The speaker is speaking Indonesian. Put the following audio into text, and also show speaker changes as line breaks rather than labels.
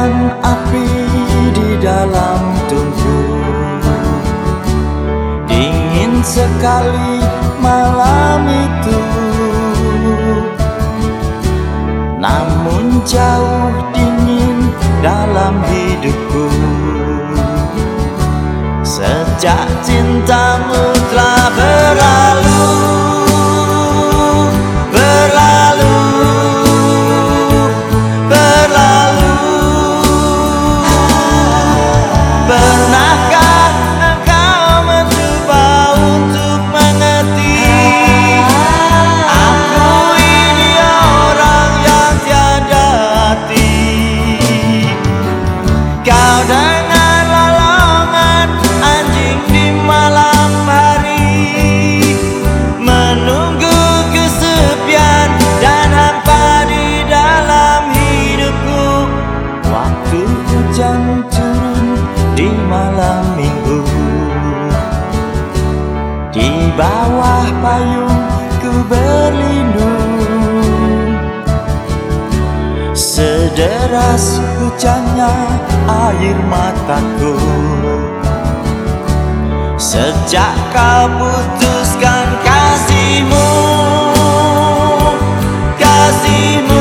bagaikan api di dalam tungku. Dingin sekali malam itu, namun jauh dingin dalam hidupku. Sejak cintamu telah berlalu, berlalu, berlalu. Pernahkah engkau mencoba untuk mengerti? Aku ini orang yang tiada hati. Kau dengan lalongan anjing di malam hari, menunggu kesepian dan hampa di dalam hidupku. Waktu hujan turun di malam minggu, di bawah payung ku berlindung. Sederas hujannya air mataku. Sejak kau putuskan kasihmu, kasihmu